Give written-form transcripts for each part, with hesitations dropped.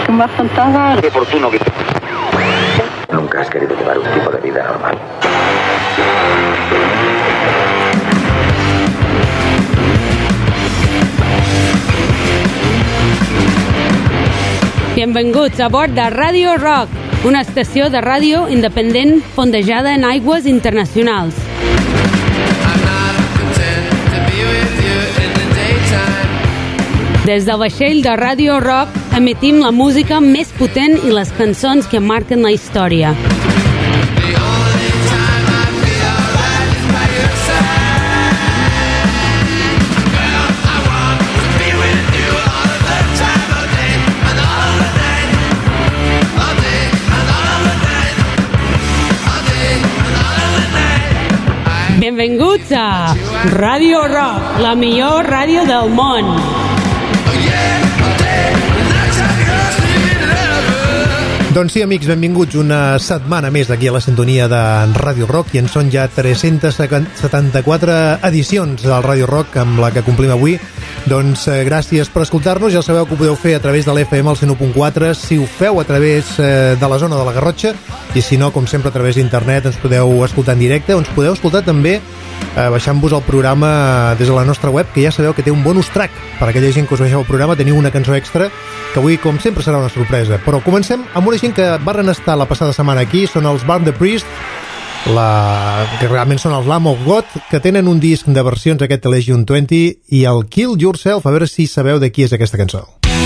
que me faltaba. Qué oportuno que... Nunca has querido llevar un tipo de vida normal. Benvinguts a bord de Radio Rock, una estació de ràdio independent fondejada en aigües internacionals. Des del vaixell de Radio Rock emetim la música més potent i les cançons que marquen la història. Benvinguts a Radio Rock, la millor ràdio del món. Doncs sí, amics, benvinguts una setmana més aquí a la sintonia de Radio Rock, i en són ja 374 edicions del Radio Rock amb la que complim avui. Doncs gràcies per escoltar-nos. Ja sabeu que ho podeu fer a través de l'FM al 101.4 si ho feu a través de la zona de la Garrotxa, i si no, com sempre, a través d'internet ens podeu escoltar en directe, o ens podeu escoltar també baixant-vos el programa des de la nostra web, que ja sabeu que té un bonus track. Per aquella gent que us baixeu el programa teniu una cançó extra que avui, com sempre, serà una sorpresa. Però comencem amb una gent que van estar la passada setmana aquí. Són els Burn the Priest, que realment són els Lamb of God, que tenen un disc de versions, aquest Legion 20, i el Kill Yourself. A veure si sabeu de qui és aquesta cançó.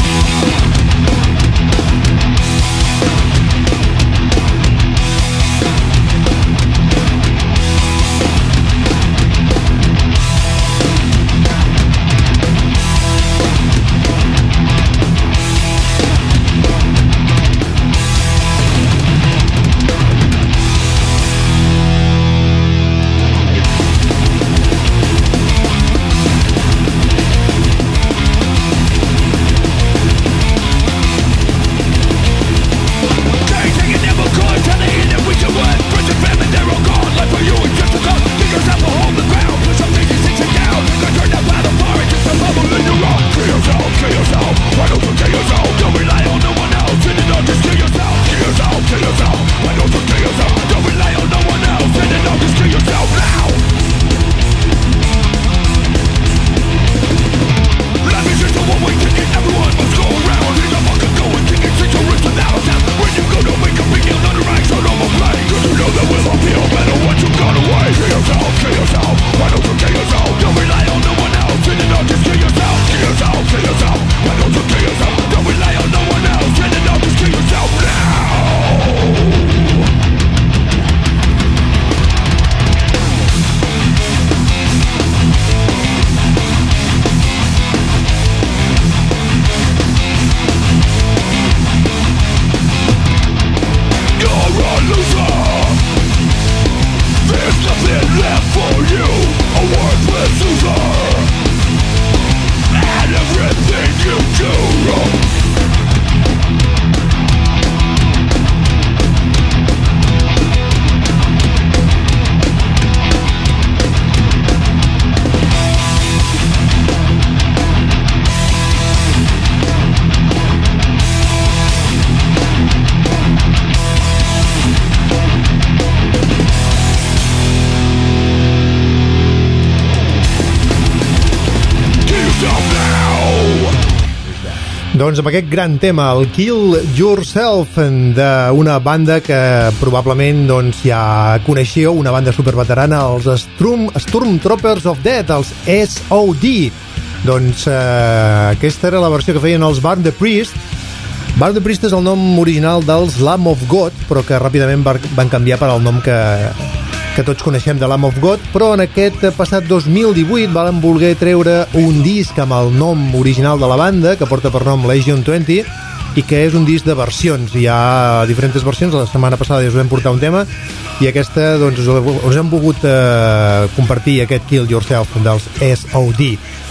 Doncs amb aquest gran tema, el Kill Yourself, d'una banda que probablement ja coneixeu, una banda superveterana, els Stormtroopers of Death, els SOD. Doncs aquesta era la versió que feien els Burn the Priest. Burn the Priest és el nom original dels Lamb of God, però que ràpidament van canviar per al nom que tots coneixem de Lamb of God, però en aquest passat 2018 van voler treure un disc amb el nom original de la banda, que porta per nom Legion 20, i que és un disc de versions. Hi ha diferents versions. La setmana passada ja us vam portar un tema, i aquesta, doncs, us hem volgut compartir aquest Kill Yourself dels SOD.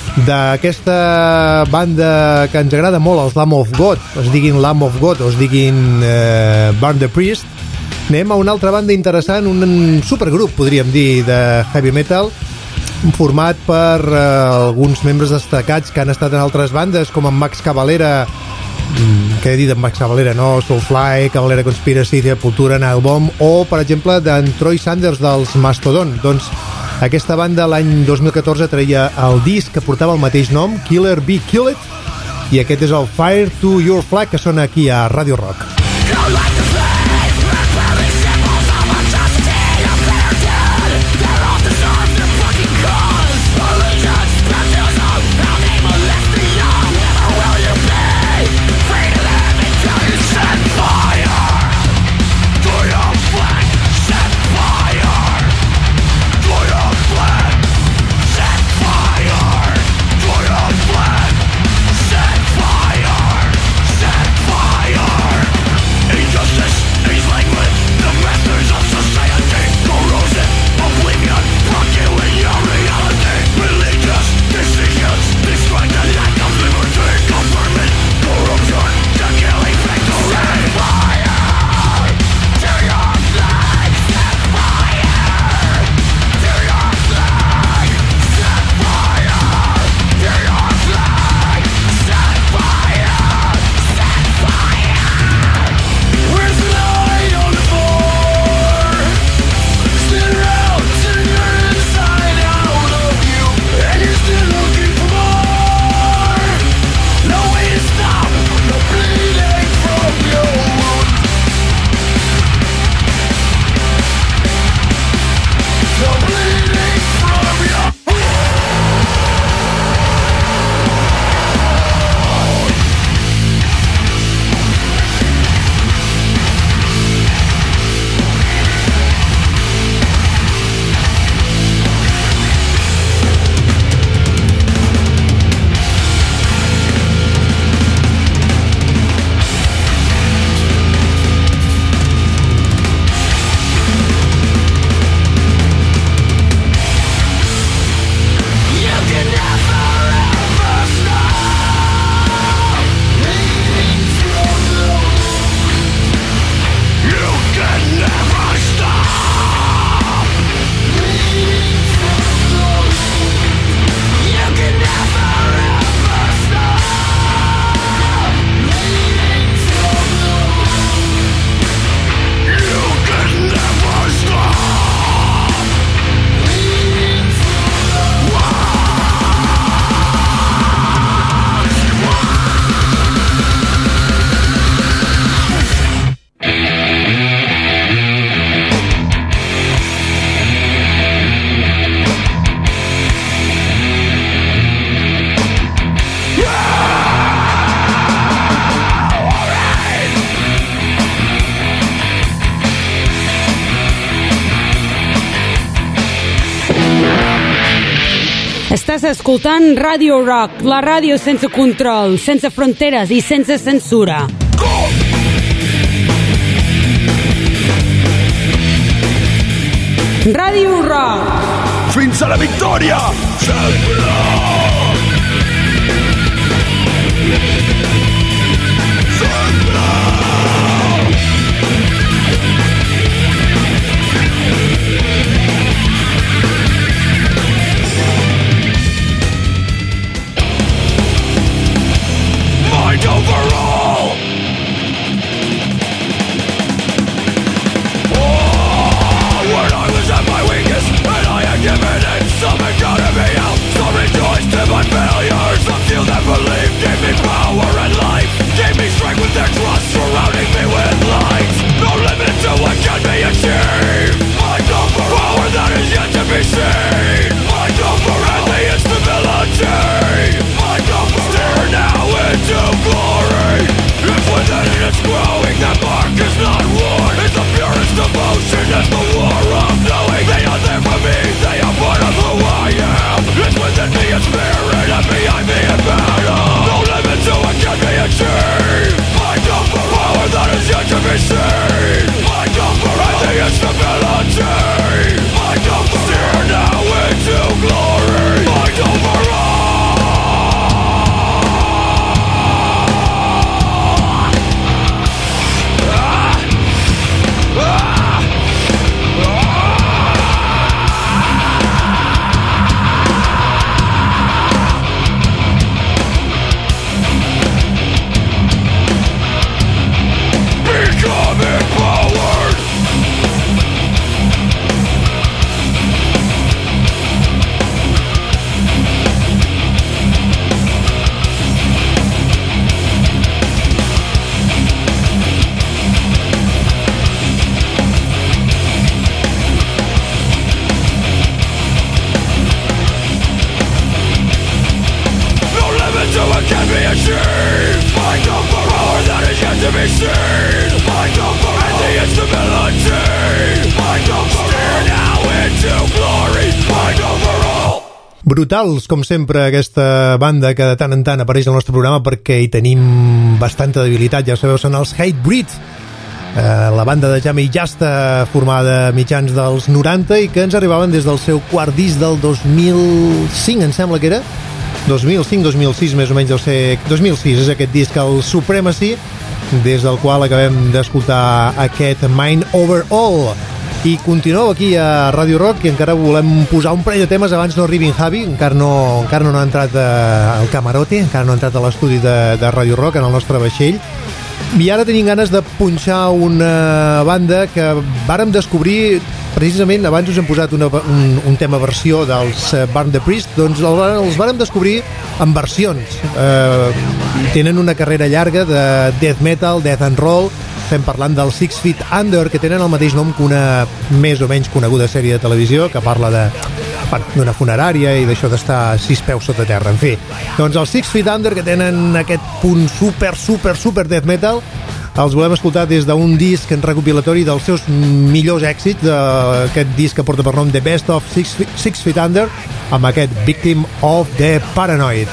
D'aquesta banda que ens agrada molt, els Lamb of God, es diguin Lamb of God o es diguin Burn the Priest, anem a una altra banda interessant, un supergrup, podríem dir, de heavy metal, format per alguns membres destacats que han estat en altres bandes, com en Max Cavalera què he dit en Max Cavalera, no? Soulfly, Cavalera Conspiracy, Sepultura, Nile Bomb, o, per exemple, d'en Troy Sanders dels Mastodon. Doncs aquesta banda l'any 2014 treia el disc que portava el mateix nom, Killer Be Killed, i aquest és el Fire to Your Flag, que sona aquí a Radio Rock. Estàs escoltant Radio Rock, la ràdio sense control, sense fronteres i sense censura. Radio Rock. Fins a la victòria! Sempre! Mind overall! Oh, when I was at my weakest and I had given in, something counted me out. So rejoice to my failures. A few that believed gave me power and life, gave me strength with their trust, surrounding me with light. No limit to what can be achieved. My comfort, power that is yet to be seen. My comfort and the instability. My comfort, stare now into glory. If within it it's growing, that mark is not worn. It's the purest devotion, it's the war of knowing. They are there for me, they are part of who I am. It's within me in spirit and behind me in battle. No limit to what can be achieved. My comfort, power that is yet to be seen. My comfort and the instability. My comfort, stare now into glory. My comfort, Brutals, com sempre, aquesta banda que de tant en tant apareix al nostre programa perquè hi tenim bastanta debilitat, ja sabeu, són els Hatebreed, la banda de Jamie Jasta, formada a mitjans dels 90 i que ens arribaven des del seu quart disc del 2005, em sembla que era 2005-2006, més o menys deu ser 2006, és aquest disc, el Supremacy, des del qual acabem d'escoltar aquest Mind Over All. I continueu aquí a Radio Rock i encara volem posar un parell de temes abans no arribi en Javi, encara no ha entrat al camarote, encara no ha entrat a l'estudi de Radio Rock en el nostre vaixell, i ara tenim ganes de punxar una banda que vàrem descobrir precisament, abans us hem posat un tema versió dels Burn the Priest, doncs els vàrem descobrir en versions, tenen una carrera llarga de death metal, death and roll. Estem parlant del 6 Feet Under, que tenen el mateix nom que una més o menys coneguda sèrie de televisió que parla d'una funerària i d'això d'estar 6 peus sota terra. En fi, doncs els 6 Feet Under, que tenen aquest punt super death metal, els volem escoltar des d'un disc recopilatori dels seus millors èxits, d'aquest disc que porta per nom The Best of 6 Feet Under, amb aquest Victim of the Paranoid.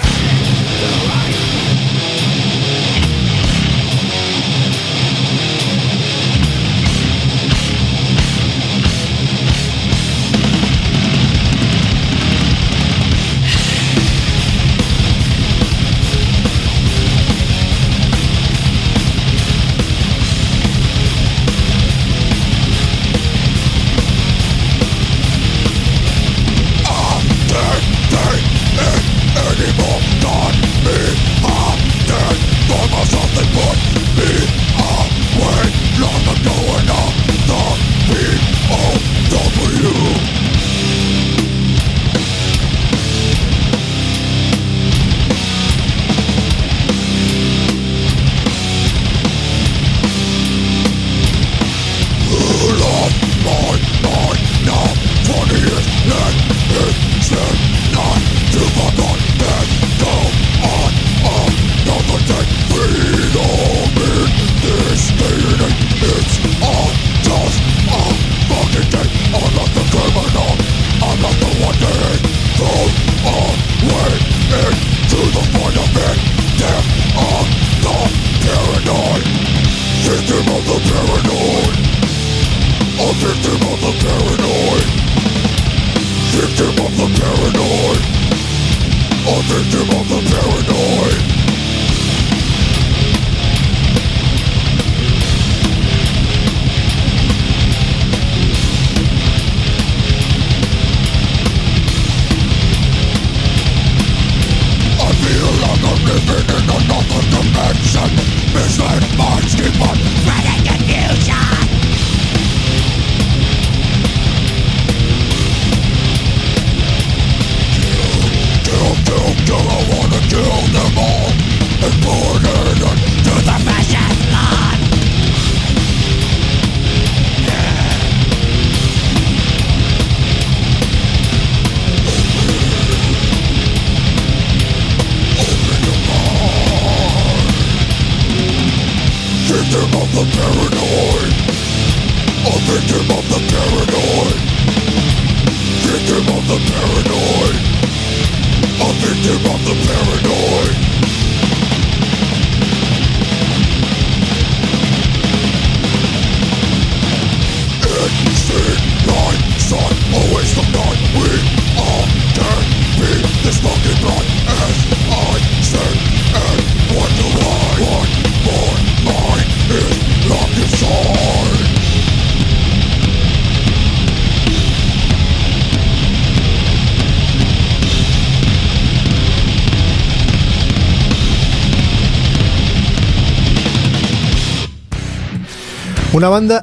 Una banda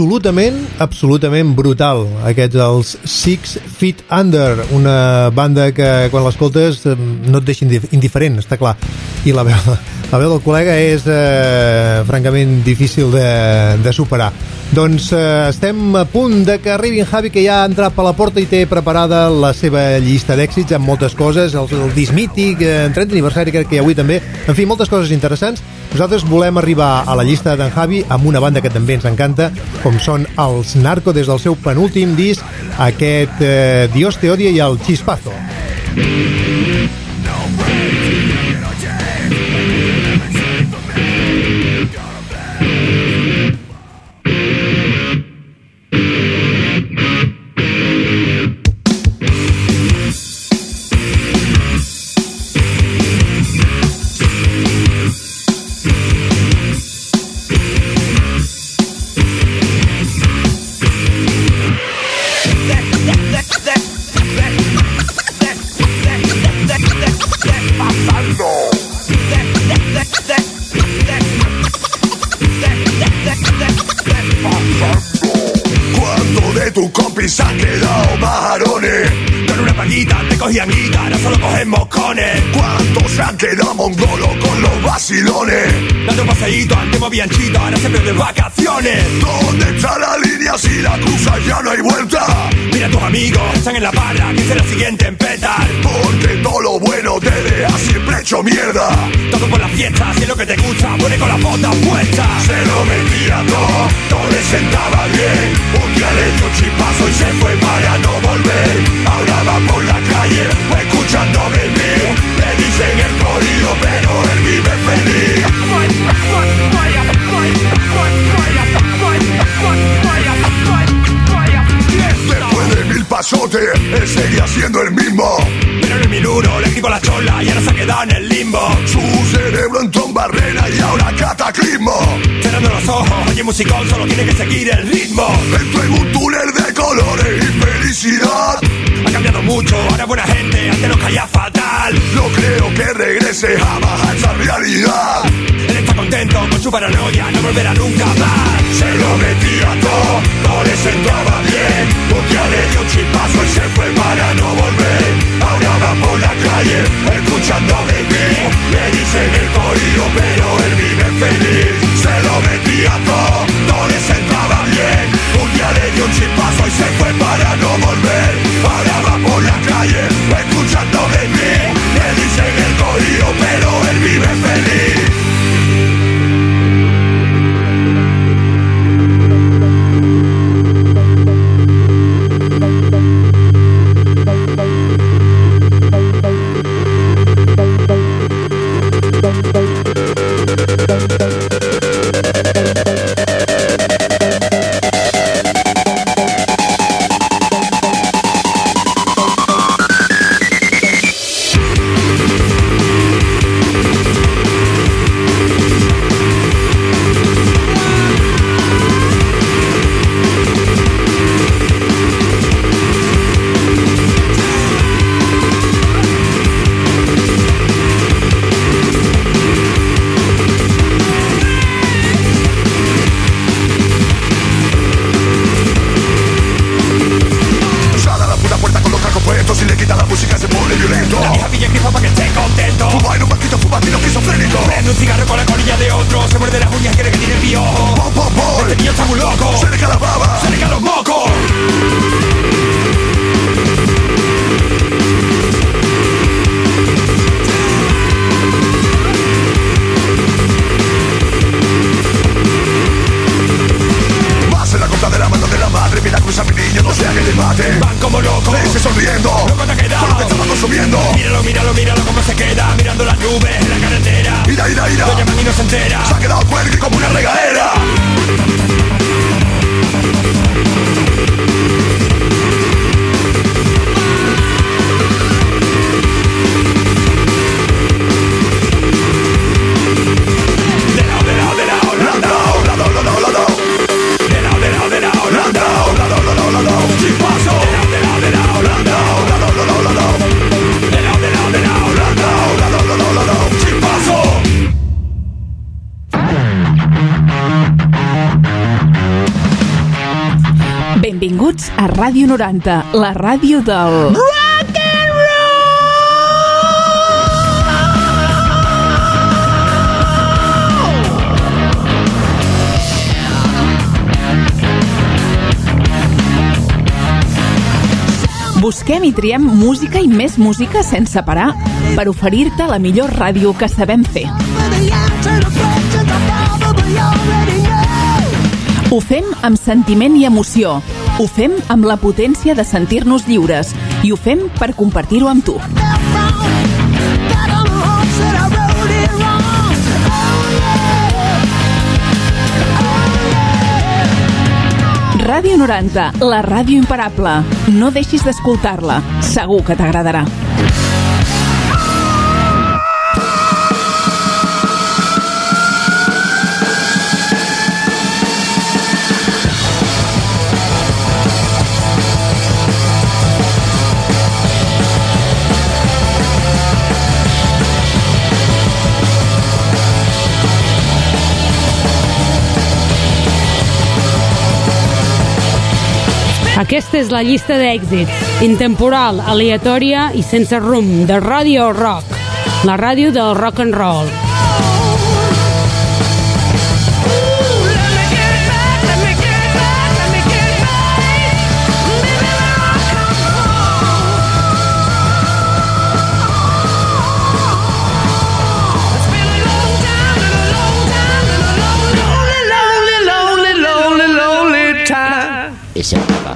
absolutament brutal, aquests els 6 Feet Under, una banda que quan l'escoltes no et deixa indiferent, està clar, i la veu del col·lega és francament difícil de superar. Doncs estem a punt de que arribi en Javi, que ja ha entrat per la porta i té preparada la seva llista d'èxits amb moltes coses, el disc mític, en 30 aniversari crec que avui també, en fi, moltes coses interessants. Nosaltres volem arribar a la llista d'en Javi amb una banda que també ens encanta, com són els Narco, des del seu penúltim disc, aquest Dios te odia i el Chispazo. Se han quedado majarones. Con una paguita te cogían guitarra, solo cogen moscones. ¿Cuántos se han quedado mongolos con los vacilones? Dando un paseíto, antes movían chito, ahora siempre de vacaciones. ¿Dónde está la línea si la cruzas ya no hay vuelta? Mira a tus amigos, están en la barra, ¿quién será el siguiente en petar? Porque todo lo bueno te deja siempre hecho mierda. Todo por las fiestas, si es lo que te gusta, pone con las botas puestas. Se lo metía todo le sentaba bien. Un día le dio chipazo y se fue para no volver. Ahora va por la calle, escuchando Baby. Le dicen el corrido, pero él vive feliz. Después de 1000 pasotes, él seguía siendo el mismo. Pero en el 1001 le quitó la chola y ahora se ha quedado en el limbo. Su cerebro entró en barrena y ahora cataclismo. Cerrando los ojos, oye musicón, solo tiene que seguir el ritmo. Entró en un túnel de colores y felicidad. Ha cambiado mucho, ahora es buena gente, antes nos caía fatal. No creo que regrese jamás a esa realidad. Él está contento con su paranoia, no volverá nunca más. Se lo metía todo le sentaba bien. Un día le dio un chipazo y se fue para no volver. Ahora va por la calle, escuchando Baby. Le dicen el corrido, pero él vive feliz. Se lo metía todo le sentaba bien. Un día le dio un chipazo y se fue para no volver. Ahora va por la calle, escuchando Baby. Le dicen el corrido, pero él vive feliz. Benvinguts a Ràdio 90, la ràdio del... Rock and roll! Busquem i triem música i més música sense parar per oferir-te la millor ràdio que sabem fer. Ho fem amb sentiment i emoció. Ho fem amb la potència de sentir-nos lliures. I ho fem per compartir-ho amb tu. Ràdio 90, la ràdio imparable. No deixis d'escoltar-la. Segur que t'agradarà. Aquesta és la llista d'èxits, intemporal, aleatòria i sense rumb, de Radio Rock, la ràdio del rock and roll. Ese papá.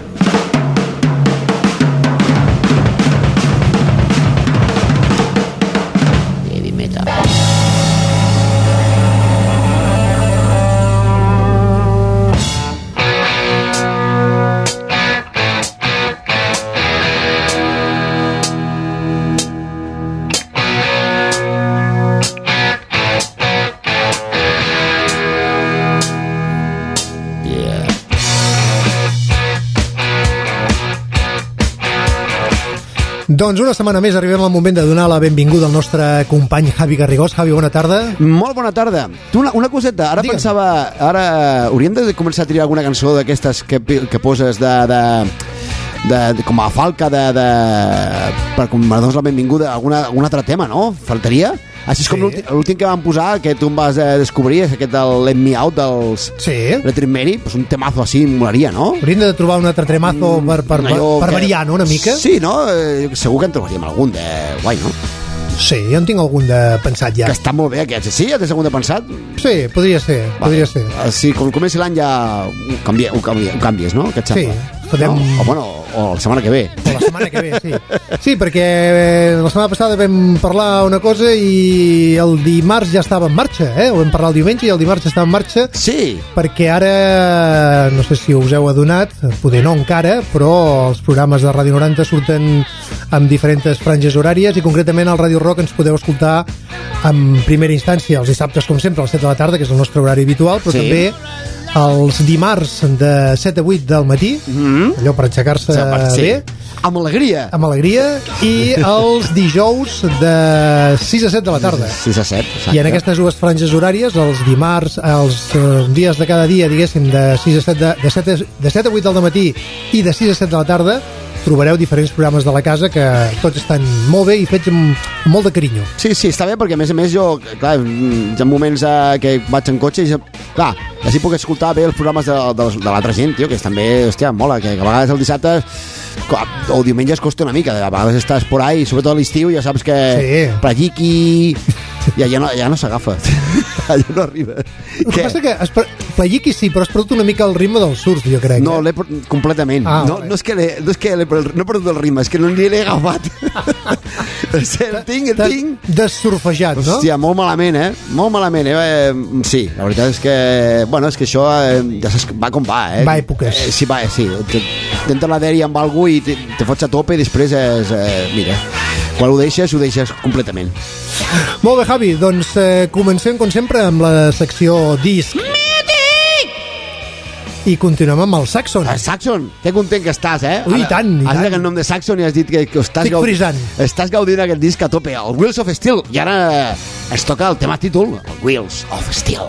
Heavy metal. Doncs una setmana més arribem al moment de donar la benvinguda al nostre company Javi Garrigós. Javi, bona tarda. Molt bona tarda. Tu, una coseta, ara Digue'm. pensava... Ara hauríem de començar a triar alguna cançó d'aquestes que poses de com a falca per donar la benvinguda a algun altre tema, no? Faltaria? Així és com Sí. l'últim que vam posar, que tu em vas descobrir, és aquest del Let Me Out dels Sí. Electric Mary, pues un temazo així molaria, no? Hauríem de trobar un altre tremazo per Allò que- variar, no?, una mica. Sí, no? Segur que en trobaríem algun de guai, no? Sí, jo en tinc algun de pensat ja. Que està molt bé aquest. Sí, ja tens algun de pensat? Sí, podria ser, podria ser. Sí, com comenci l'any ja ho canvies, no? Què et Sí, sembla? podem... No? O, bueno, o la setmana que ve. O la setmana que ve, sí. Sí, perquè la setmana passada vam parlar una cosa i el dimarts ja estava en marxa, Ho vam parlar el diumenge i el dimarts ja estava en marxa, Sí, perquè ara, no sé si us heu adonat, poder no encara, però els programes de Ràdio 90 surten amb diferents franges horàries i concretament al Ràdio Rock ens podeu escoltar en primera instància els dissabtes, com sempre, a les 7 de la tarda, que és el nostre horari habitual, però Sí. també els dimarts de 7 a 8 del matí, allò per aixecar-se sí. bé, Amb alegria. amb alegria, i els dijous de 6 a 7 de la tarda. 6 a 7, exacte. I en aquestes dues franges horàries, els dimarts, els dies de cada dia, diguéssim, de 6 a 7 de 7 a 8 del matí i de 6 a 7 de la tarda, trobareu diferents programes de la casa que tots estan molt bé i fets amb molt de carinyo. Sí, està bé, perquè a més jo, clar, hi ha moments que vaig en cotxe i, clar, així puc escoltar bé els programes de l'altra gent, tio, que també, hòstia, mola, que a vegades el dissabte o diumenge es costa una mica, a vegades estàs por ahí, sobretot a l'estiu, ja saps que Sí. Playiqui ja no s'agafa. Allò no arriba. El que passa que Playiqui sí, però has perdut una mica el ritme del surf, jo crec. No, completament. No vale. és que no he perdut el ritme, és que no l'he agafat. El tinc. Dessurfejat, no? Hòstia, molt malament, Molt malament, sí, la veritat és que... Bueno, és que això ja saps, va com va, Va èpoques. Sí, va, sí. T'entra la dèria amb algú i te fots a tope i després és... mira, quan ho deixes completament. Molt bé, Javi, doncs comencem, com sempre, amb la secció disc. I continuem amb el Saxon. Saxon, que content que estàs, Ui, i tant, i Has tant. dit el nom de Saxon i has dit que estàs Estic frisant. Estàs gaudint aquest disc a tope, el Wheels of Steel. I ara es toca el tema títol, el Wheels of Steel.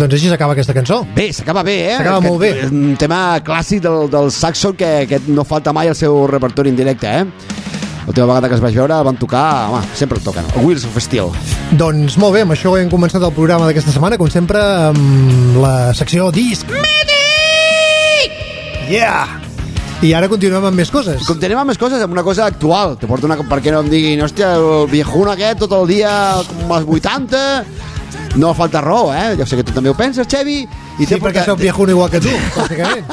Doncs així s'acaba aquesta cançó. Bé, s'acaba bé, S'acaba molt bé. Un tema clàssic del Saxon que no falta mai al seu repertori en directe, L'última vegada que es vaig veure van tocar, home, sempre el toquen, el Wheels of Steel. Doncs molt bé, amb això hem començat el programa d'aquesta setmana, com sempre, amb la secció Disc Mític! Yeah! I ara continuem amb més coses. Continuem amb més coses, amb una cosa actual. Te porto per què no em diguin, hòstia, el viejun aquest tot el dia com als 80... No falta raó, Ja sé que tu també ho penses, Xevi. Sí, perquè sóc viejun igual que tu, pràcticament.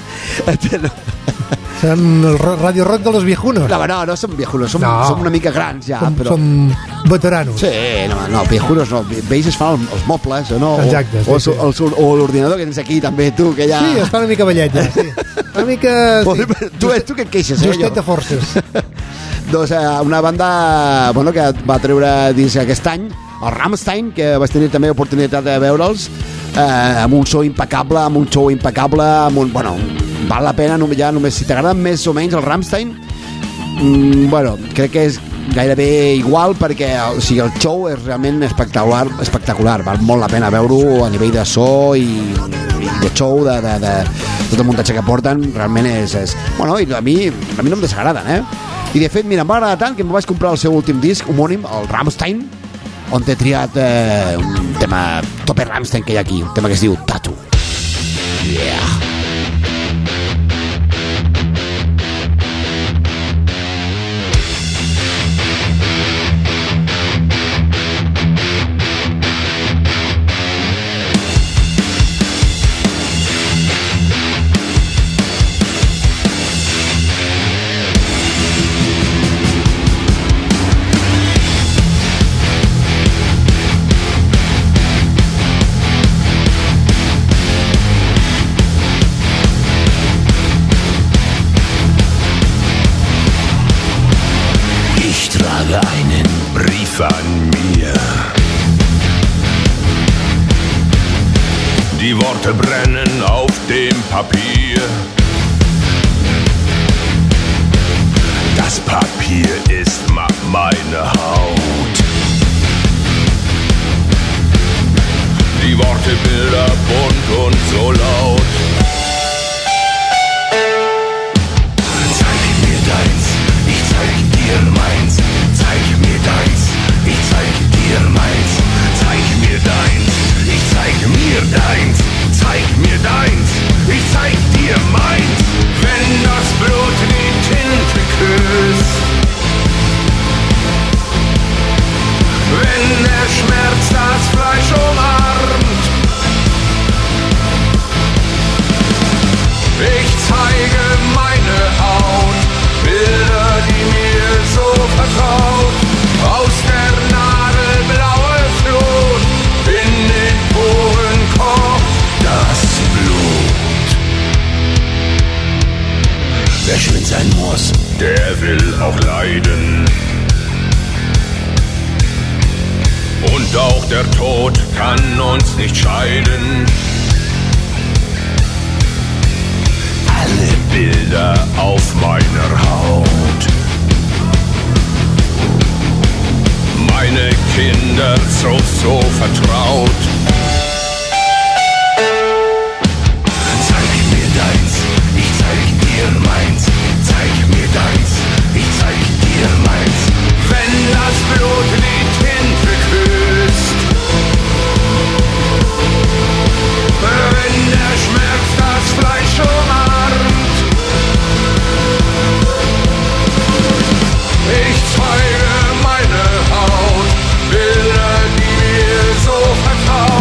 Som el Radio Rock de los viejunos. No som viejunos, som una mica grans ja. Som veteranos. Sí, no, viejunos no. Vells es fan els mobles, o no? Exacte, sí. O l'ordinador que tens aquí també, tu, que ja... Sí, està una mica vellet, ja, sí. Una mica... Tu que et queixes, Justet de forces. Doncs una banda que va treure dins aquest any, el Rammstein, que vaig tenir també oportunitat de veure'ls, amb un show impecable, val la pena, ja només si t'agraden més o menys el Rammstein, crec que és gairebé igual, perquè el show és realment espectacular, val molt la pena veure-ho a nivell de so i de show, de tot el muntatge que porten, realment és... i a mi no em desagraden, I de fet, mira, em va agradar tant que em vaig comprar el seu últim disc homònim, el Rammstein, on t'he triat un tema tope Rammstein que hi ha aquí, un tema que es diu Tattoo. Yeah. Einen Brief an mir. Die Worte brennen auf dem Papier. Das Papier ist meine Haut. Die Worte Bilder bunt und so laut. Zeig mir deins, ich zeig dir meins. Zeig mir deins, ich zeig dir meins. Zeig mir deins, ich zeig mir deins. Zeig mir deins, ich zeig dir meins. Wenn das Blut die Tinte küsst, wenn der Schmerz das Fleisch umarmt, ich zeige meine Haut, Bilder, die mir so vertraut, aus der Nadel blaue Flut, in den Poren kocht das Blut. Wer schön sein muss, der will auch leiden. Und auch der Tod kann uns nicht scheiden. Alle Bilder auf meiner Haut, meine Kinder so vertraut. Zeig mir deins, ich zeig dir meins. Zeig mir deins, ich zeig dir meins. Wenn das Blut die Tinte küsst, wenn der Schmerz das Fleisch umarmt, ich zeige meine Haut, Bilder, die mir so vertraut.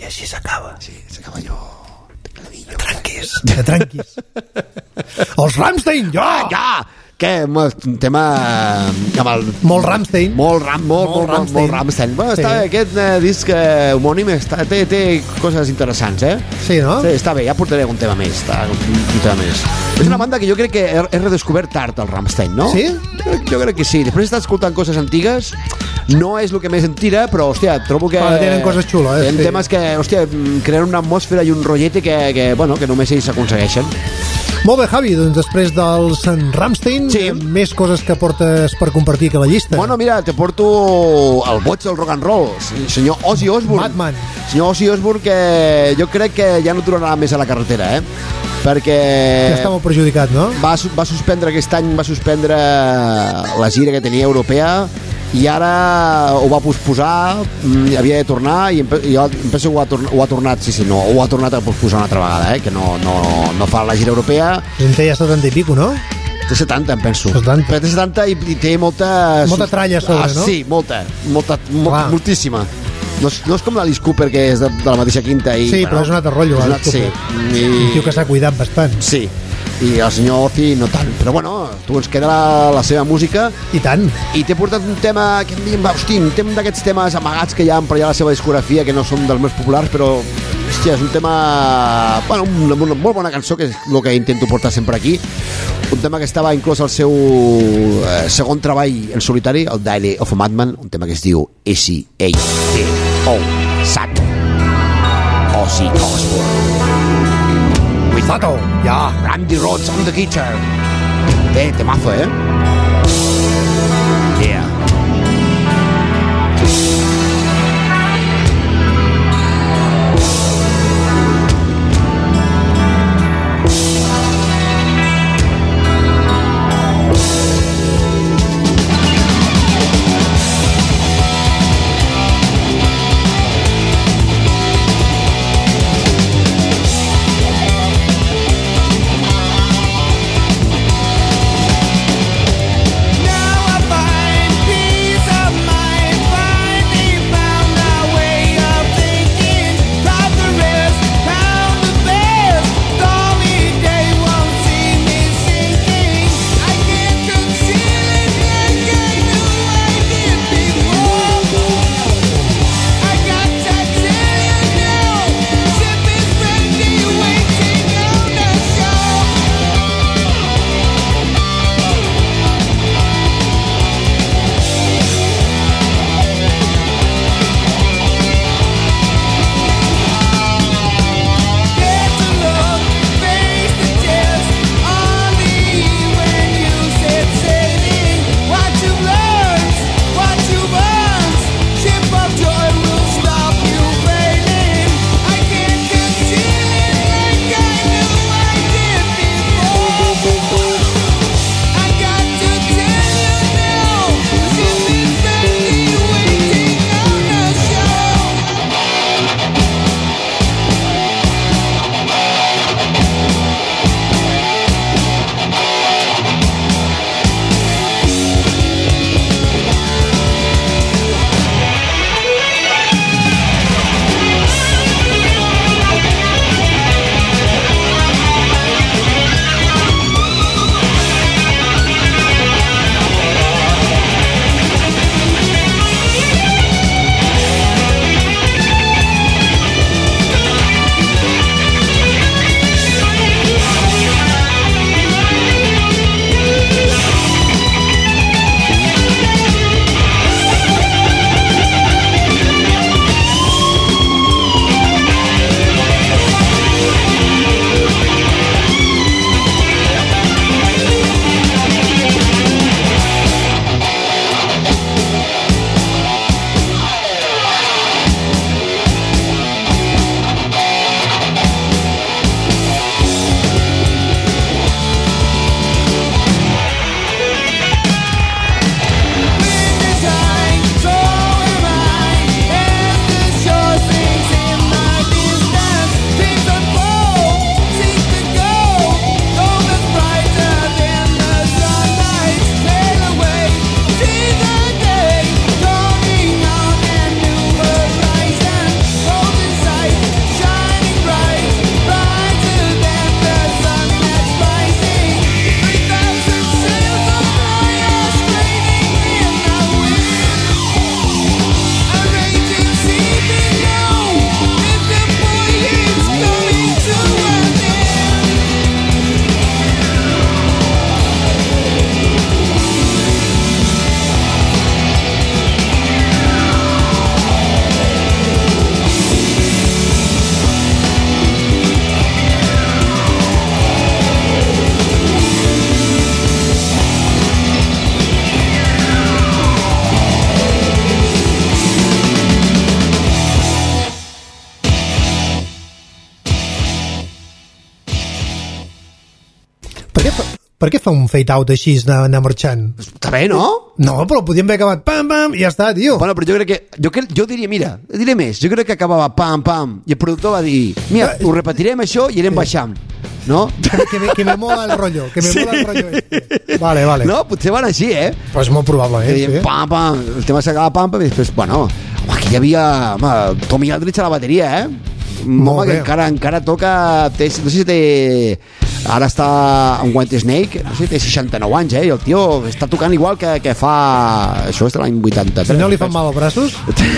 així s'acaba. Sí, s'acaba allò... Tranquis. Els Rammstein, Ja! Què? Un tema... Molt Rammstein. Molt Rammstein. Bueno, Sí. està, aquest disc homònim té coses interessants, eh? Sí, no? Sí, està bé, ja portaré un tema més. Un tema més. És una banda que jo crec que he redescobert tard, el Rammstein, no? Sí? Jo crec que sí. Després he estat escoltant coses antigues, no és el que més em tira, però, hòstia, trobo que... Tenen coses xules, Tenen temes que, hòstia, creen una atmosfera i un rotllete que només ells s'aconsegueixen. Molt bé, Javi, doncs després dels Rammstein, Sí. més coses que portes per compartir que la llista. Bueno, mira, te porto el boig del rock and roll, senyor Ozzy Osbourne. Madman. Senyor Ozzy Osbourne, que jo crec que ja no tornarà més a la carretera, perquè Ja està molt perjudicat, no? va suspendre aquest any, la gira que tenia europea, i ara ho va posposar, havia de tornar, i jo penso que ho ha tornat, ho ha tornat a posposar una altra vegada, que no fa la gira europea. En té ja 70 i pico, no? Té 70, em penso. 70. Però té 70 i té molta... Molta tralla a sobre, no? Sí, moltíssima. No és com l'Alice Cooper, que és de la mateixa quinta. Sí, però és un altre rotllo, l'Alice Sí. Cooper. Un tio que s'ha cuidat bastant. Sí, i el senyor Ozzy no tant. Però bueno, tu ens queda la seva música. I tant. I t'he portat un tema que un tema d'aquests temes amagats que hi ha per allà a la seva discografia, que no són dels més populars, però hòstia, és un tema... Bueno, una molt bona cançó, que és el que intento portar sempre aquí. Un tema que estava inclòs al seu segon treball en solitari, el Diary of a Madman, un tema que es diu S.A.T.O. Sato. Ozzy Osbourne. With Sato, ja. Randy Rhoads on the guitar. Temazo, Yeah. Per què fa un fade-out així anar marxant? Està bé, no? No, però podíem haver acabat pam, pam, i ja està, tio. Bueno, però jo crec que... Jo diria, mira, diré més. Jo crec que acabava pam, pam, i el productor va dir, mira, ho repetirem això i anem baixant. No? Que me mola el rotllo, mola el rotllo este. Vale. No, potser van així, Pues molt probable, sí. Pam, pam, el tema s'acaba pam, pam, i després, bueno, aquí hi havia, Tommy Aldridge a la bateria, home, que encara toca, no sé si té, ara està amb White Snake, no sé si té 69 anys, i el tio està tocant igual que fa, això és de l'any 83. Si no li fan mal els braços?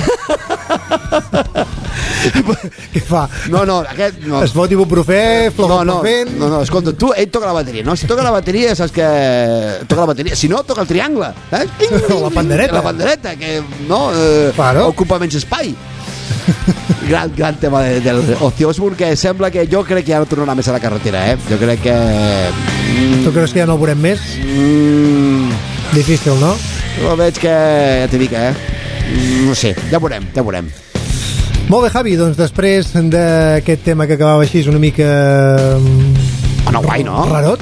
Què fa? No, aquest no. Es fot ibuprofè, flogopropén... No, escolta, ell toca la bateria, no? Si toca la bateria, saps que toca la bateria, si no, toca el triangle, o la pandereta. La pandereta, que no, ocupa menys espai. Gran tema del Ozzy Osbourne, que sembla que jo crec que ja no tornarà més a la carretera, jo crec que... Tu creus que ja no el veurem més? Difícil, no? Jo veig que, ja t'he dit, no sé, ja veurem. Molt bé, Javi, doncs després d'aquest tema que acabava així una mica... guai, no? Rarot.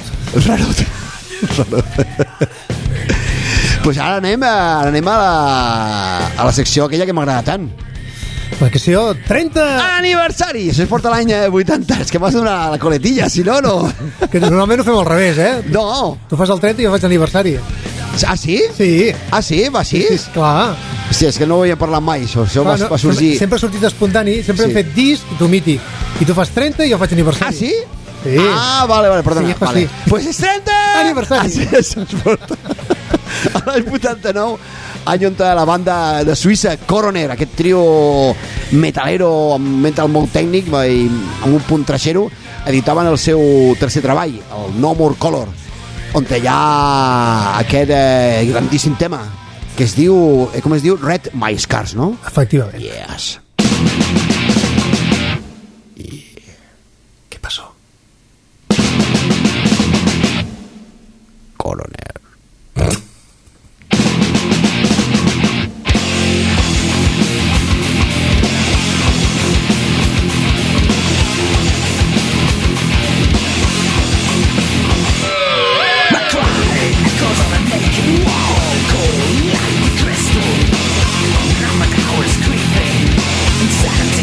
Pues ara anem a la secció aquella que m'agrada tant. La secció 30... Aniversari! Això es porta l'any 80. És que m'has de donar la coletilla, si no, no... Que normalment ho fem al revés, No. Tu fas el 30 i jo faig aniversari. Ah, sí? Sí. Ah, sí? Va així? Sí, clar. Sí, és que no ho havia parlat mai, això va sorgir... Sempre ha sortit espontani, sempre hem fet disc i tu mític. I tu fas 30 i jo faig aniversari. Ah, sí? Sí. Ah, vale, perdona. Sí, vale. Pues és 30! Aniversari. Ah, sí, això es porta. A l'any 89, any on la banda de Suïssa, Coroner, aquest trio metalero amb mental molt tècnic i amb un punt trashero, editaven el seu tercer treball, el No More Color, on hi ha aquest grandíssim tema que es diu, com es diu? Red My Scars, no? Efectivament. Yes. ¿Qué pasó? Coroner. Seconds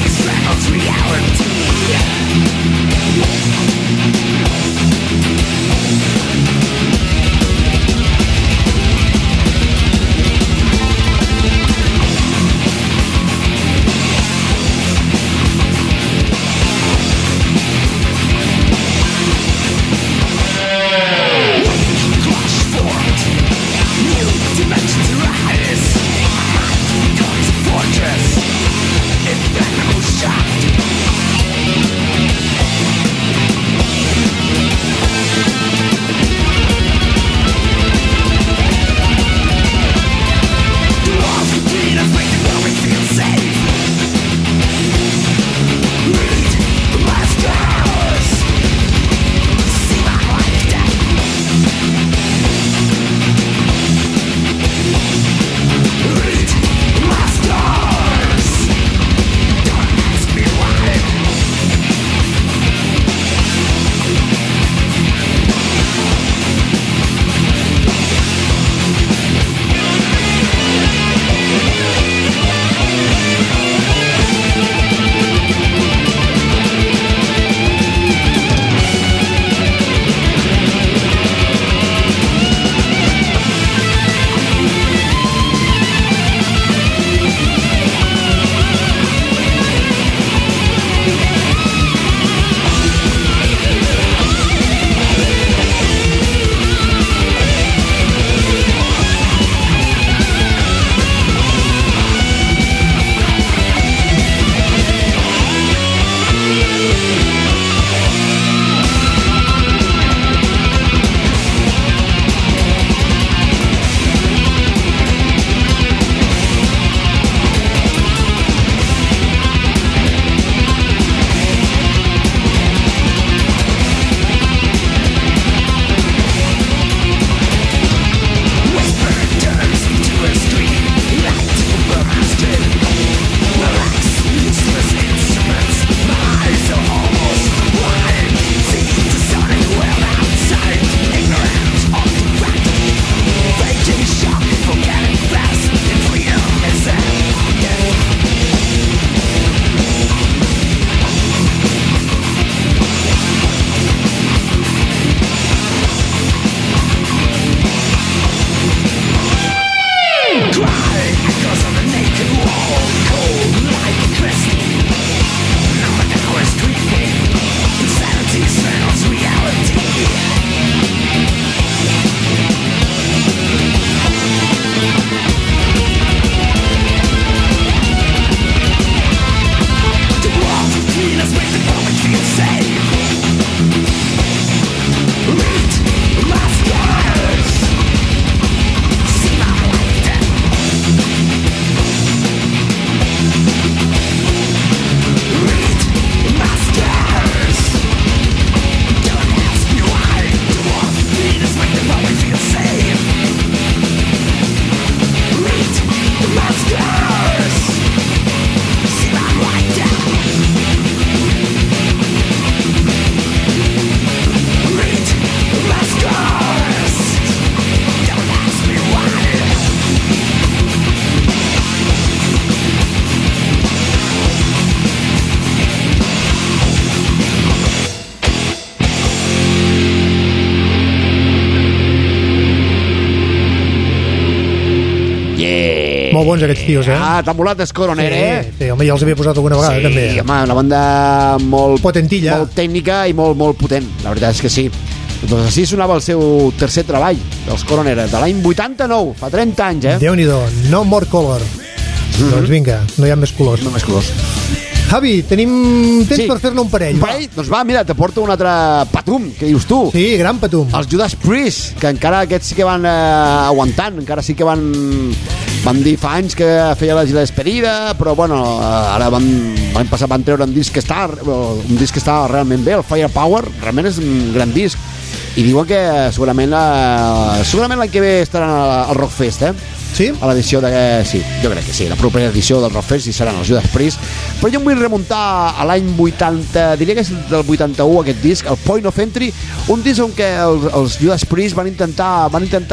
molt bons aquests tios, Tan volat és Coronera, Sí, home, ja els havia posat alguna vegada, també. Sí, home, una banda molt... Potentilla. Molt tècnica i molt, molt potent, la veritat és que sí. Doncs així sonava el seu tercer treball, dels Coronera, de l'any 89, fa 30 anys, Déu-n'hi-do, No More Color. Doncs vinga, no hi ha més colors. No més colors. Javi, tenim temps per fer-ne un parell. Un parell? Doncs va, mira, te porto un altre patum, que dius tu. Sí, gran patum. Els Judas Priest, que encara aquests sí que van aguantant, encara sí que van dir fa anys que feia la despedida, però bueno, ara van passar, van treure un disc que està realment bé, el Firepower, realment és un gran disc, i diuen que segurament l'any que ve estaran al Rockfest, Sí? A l'edició de... Sí, jo crec que sí, la propera edició del Rockfest i seran els Judas Priest, però jo em vull remuntar a l'any 80, diria que és del 81 aquest disc, el Point of Entry, un disc on què els Judas Priest van intentar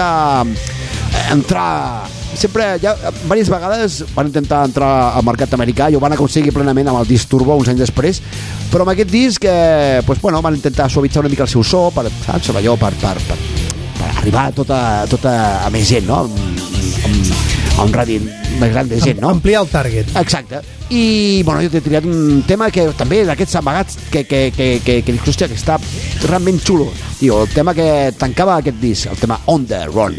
entrar sempre, ja diverses vegades van intentar entrar al mercat americà i ho van aconseguir plenament amb el disc Turbo uns anys després, però amb aquest disc van intentar suavitzar una mica el seu so per arribar a tota a més gent, no? A un radi més gran de gent, no? Ampliar el target. Exacte. I, bueno, jo t'he triat un tema que també d'aquests amagats que hòstia, que està realment xulo. Tio, el tema que tancava aquest disc, el tema On The Run.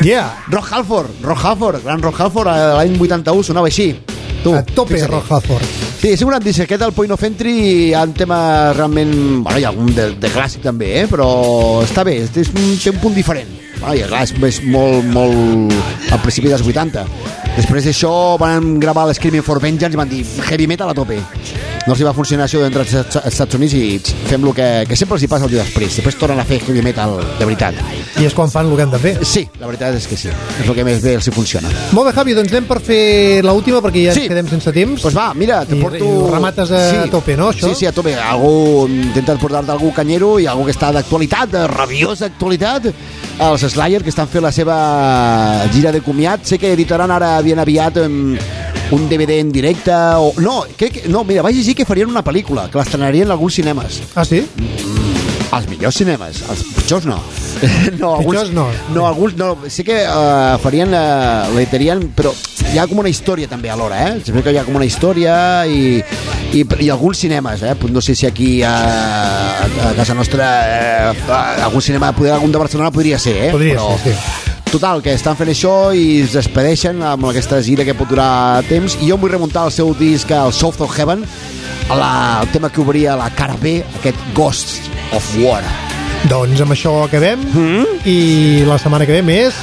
Yeah. Rock Halford, gran Rock Halford, l'any 81 sonava així. Tu, A tope, Rock Halford. Sí, és un gran disc. Aquest del Point of Entry hi ha un tema realment... Bueno, hi ha algun de clàssic també, però està bé, té un punt diferent. Bueno, i clar, és molt al principi dels 80. Després d'això van gravar l'Screaming for Vengeance i van dir heavy metal a tope. No els va funcionar això d'entrar als Estats Units i fem el que sempre els hi passa el dia després. Després tornen a fer heavy metal de veritat. I és quan fan el que han de fer. Sí, la veritat és que sí. És el que més bé els hi funciona. Molt bé, Javi, doncs anem per fer l'última perquè ja ens quedem sense temps. Doncs va, mira, te porto... I ho remates a tope, no, això? Sí, a tope. Intentes portar-te algú canyero i algú que està d'actualitat, de rabiosa actualitat. Els Slayer, que estan fent la seva gira de comiat. Sé que editaran ara bien aviat un DVD en directe o... No, mira, vaig llegir que farien una pel·lícula, que l'estrenarien en alguns cinemes. Ah, sí? Els millors cinemes, els pitjors no. Pitjors no. No, alguns no. Sí que farien, l'editarien, però hi ha com una història també alhora, eh? Sempre que hi ha com una història i alguns cinemes, eh? No sé si aquí a casa nostra algun cinema, algun de Barcelona podria ser, eh? Podria ser, sí. Total, que estan fent això i es despedeixen amb aquesta gira que pot durar temps, i jo em vull remuntar al seu disc, el South of Heaven, el tema que obria la cara B, aquest Ghosts of War. Doncs amb això acabem i la setmana que ve més...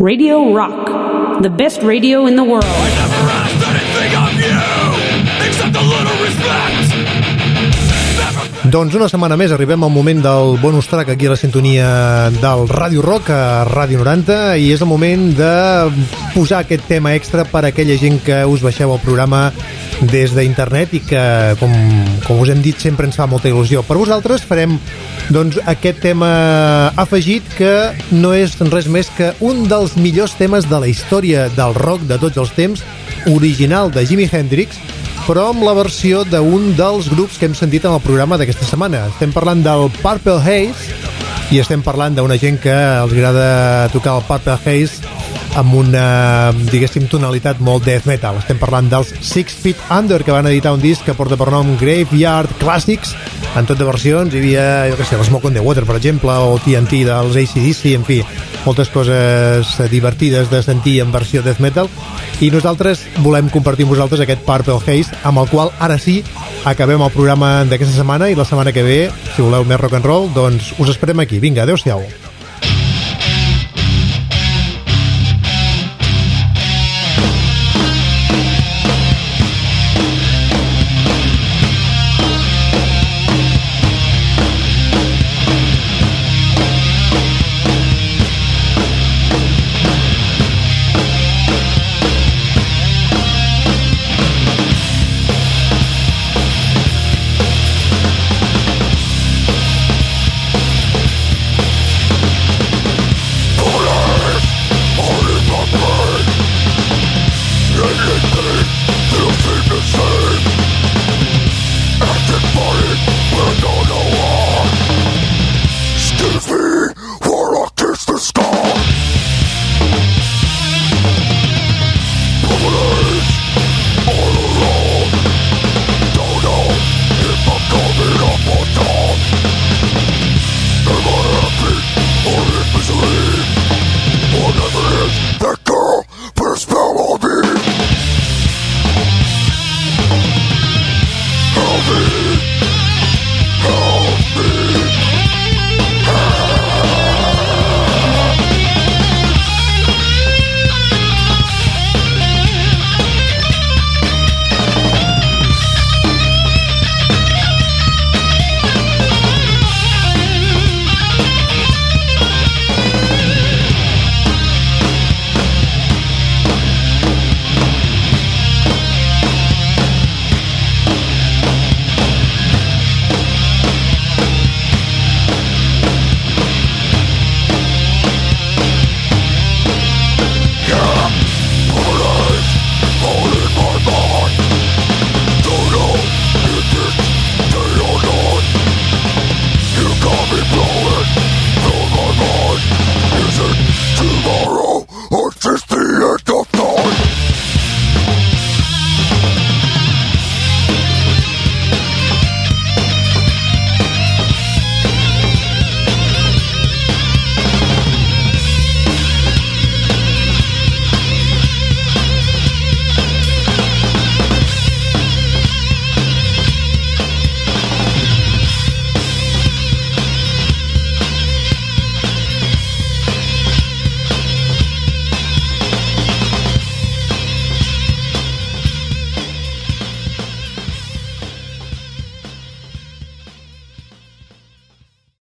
Radio Rock, the best radio in the world. I never asked anything of you, except a little respect. Doncs una setmana més arribem al moment del bonus track aquí a la sintonia del Ràdio Rock a Ràdio 90 i és el moment de posar aquest tema extra per a aquella gent que us baixeu el programa des d'internet i que, com us hem dit, sempre ens fa molta il·lusió. Per vosaltres farem doncs, aquest tema afegit que no és res més que un dels millors temes de la història del rock de tots els temps, original de Jimi Hendrix, però amb la versió d'un dels grups que hem sentit en el programa d'aquesta setmana. Estem parlant del Purple Haze i estem parlant d'una gent que els agrada tocar el Purple Haze amb una, diguéssim, tonalitat molt death metal. Estem parlant dels 6 Feet Under, que van editar un disc que porta per nom Graveyard Classics, en tot de versions. Hi havia, jo què sé, l'Smoke on the Water, per exemple, o TNT dels AC/DC, en fi, moltes coses divertides de sentir en versió death metal. I nosaltres volem compartir amb vosaltres aquest Purple Haze, amb el qual ara sí acabem el programa d'aquesta setmana, i la setmana que ve, si voleu més rock and roll, doncs us esperem aquí. Vinga, adeu-siau.